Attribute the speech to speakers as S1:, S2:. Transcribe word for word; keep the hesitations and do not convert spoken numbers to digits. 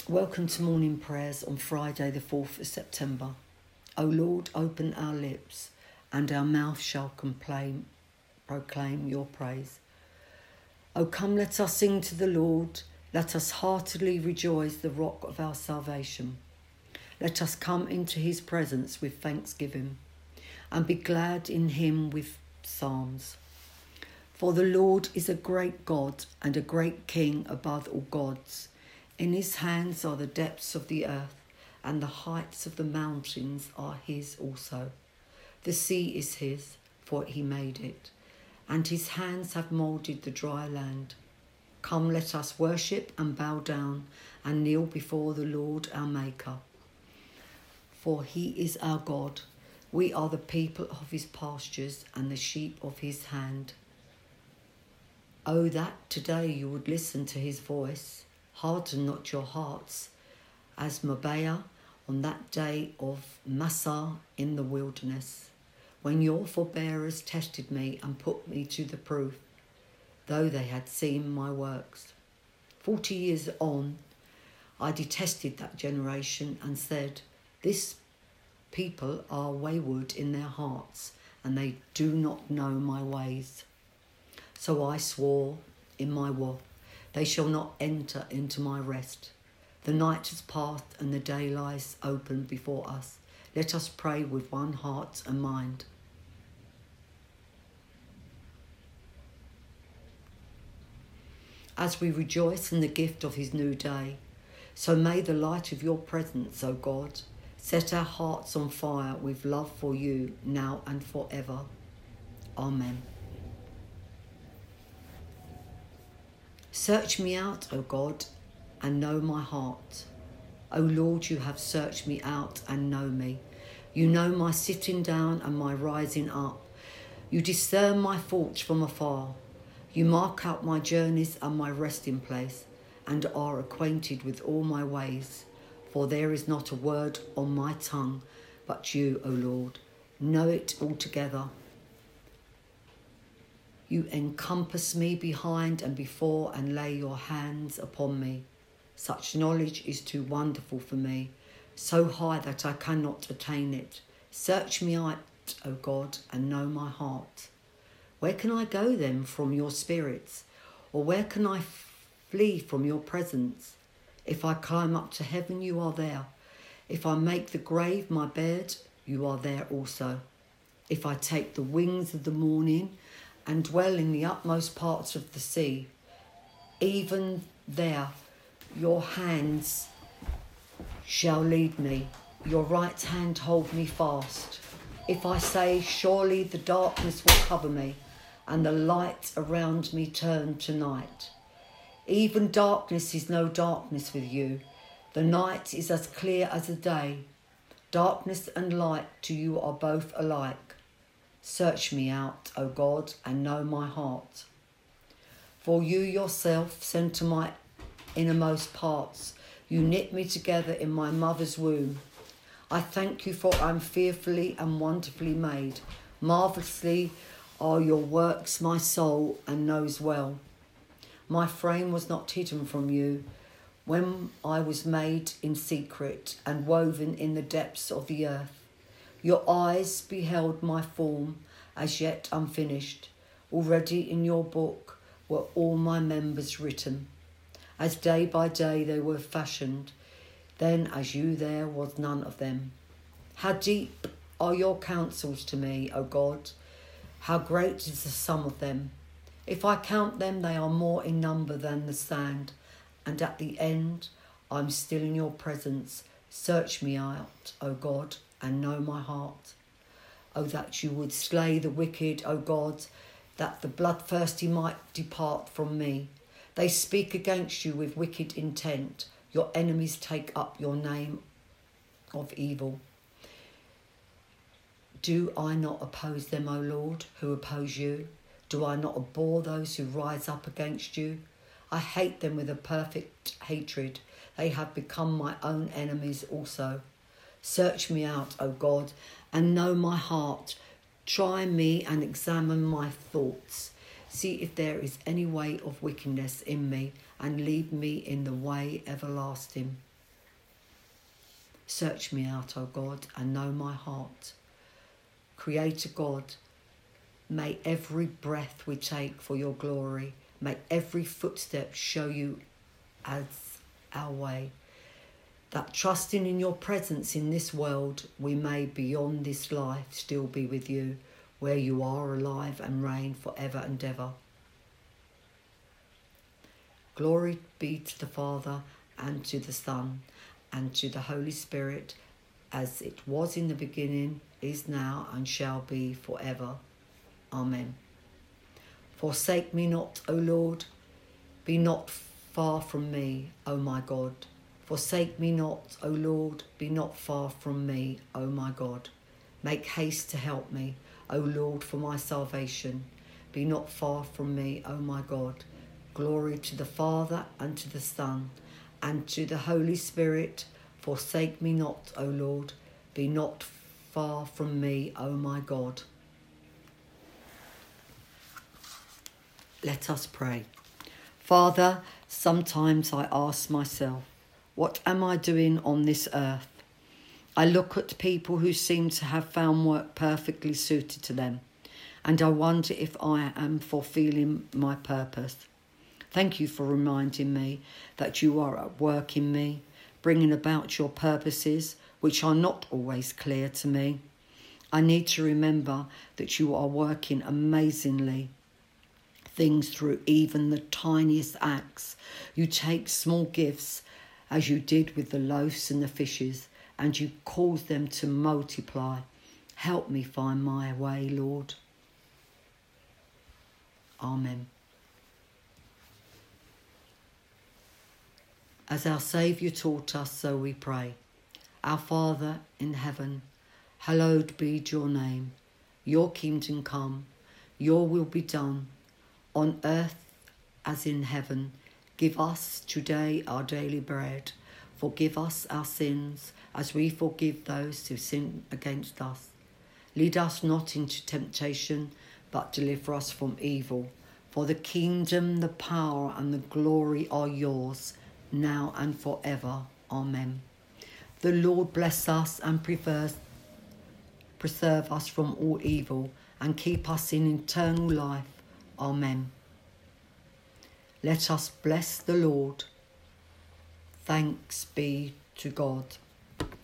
S1: Welcome to morning prayers on Friday the fourth of September. O Lord, open our lips, and our mouth shall complain, proclaim your praise. O come, let us sing to the Lord. Let us heartily rejoice, the rock of our salvation. Let us come into his presence with thanksgiving, and be glad in him with psalms. For the Lord is a great God and a great King above all gods. In his hands are the depths of the earth, and the heights of the mountains are his also. The sea is his, for he made it, and his hands have moulded the dry land. Come, let us worship and bow down and kneel before the Lord our Maker. For he is our God. We are the people of his pastures and the sheep of his hand. Oh, that today you would listen to his voice. Harden not your hearts, as Moriah on that day of Massah in the wilderness, when your forbearers tested me and put me to the proof, though they had seen my works. Forty years on, I detested that generation and said, this people are wayward in their hearts, and they do not know my ways. So I swore in my wrath, they shall not enter into my rest. The night has passed and the day lies open before us. Let us pray with one heart and mind. As we rejoice in the gift of his new day, so may the light of your presence, O God, set our hearts on fire with love for you now and forever. Amen. Search me out, O God, and know my heart. O Lord, you have searched me out and know me. You know my sitting down and my rising up. You discern my thoughts from afar. You mark out my journeys and my resting place, and are acquainted with all my ways. For there is not a word on my tongue, but you, O Lord, know it altogether. You encompass me behind and before, and lay your hands upon me. Such knowledge is too wonderful for me, so high that I cannot attain it. Search me out, O God, and know my heart. Where can I go then from your spirits? Or where can I flee from your presence? If I climb up to heaven, you are there. If I make the grave my bed, you are there also. If I take the wings of the morning and dwell in the utmost parts of the sea, even there your hands shall lead me, your right hand hold me fast. If I say, surely the darkness will cover me, and the light around me turn to night. Even darkness is no darkness with you. The night is as clear as the day. Darkness and light to you are both alike. Search me out, O God, and know my heart. For you yourself center my innermost parts. You knit me together in my mother's womb. I thank you, for I am fearfully and wonderfully made. Marvellously are your works, my soul, and knows well. My frame was not hidden from you when I was made in secret and woven in the depths of the earth. Your eyes beheld my form, as yet unfinished. Already in your book were all my members written. As day by day they were fashioned, then as you there was none of them. How deep are your counsels to me, O God? How great is the sum of them? If I count them, they are more in number than the sand. And at the end, I am still in your presence. Search me out, O God, and know my heart. O that you would slay the wicked, O God, that the bloodthirsty might depart from me. They speak against you with wicked intent. Your enemies take up your name of evil. Do I not oppose them, O Lord, who oppose you? Do I not abhor those who rise up against you? I hate them with a perfect hatred. They have become my own enemies also. Search me out, O God, and know my heart. Try me and examine my thoughts. See if there is any way of wickedness in me, and lead me in the way everlasting. Search me out, O God, and know my heart. Creator God, may every breath we take for your glory, may every footstep show you as our way, that trusting in your presence in this world, we may beyond this life still be with you, where you are alive and reign forever and ever. Glory be to the Father, and to the Son, and to the Holy Spirit, as it was in the beginning, is now, and shall be forever. Amen. Forsake me not, O Lord, be not far from me, O my God. Forsake me not, O Lord, be not far from me, O my God. Make haste to help me, O Lord, for my salvation. Be not far from me, O my God. Glory to the Father, and to the Son, and to the Holy Spirit. Forsake me not, O Lord, be not far from me, O my God. Let us pray. Father, sometimes I ask myself, what am I doing on this earth? I look at people who seem to have found work perfectly suited to them, and I wonder if I am fulfilling my purpose. Thank you for reminding me that you are at work in me, bringing about your purposes, which are not always clear to me. I need to remember that you are working amazingly things through even the tiniest acts. You take small gifts, as you did with the loaves and the fishes, and you cause them to multiply. Help me find my way, Lord. Amen. As our Saviour taught us, so we pray. Our Father in heaven, hallowed be your name. Your kingdom come, your will be done, on earth as in heaven. Give us today our daily bread. Forgive us our sins, as we forgive those who sin against us. Lead us not into temptation, but deliver us from evil. For the kingdom, the power, and the glory are yours, now and forever. Amen. The Lord bless us and preserve, preserve us from all evil, and keep us in eternal life. Amen. Let us bless the Lord. Thanks be to God.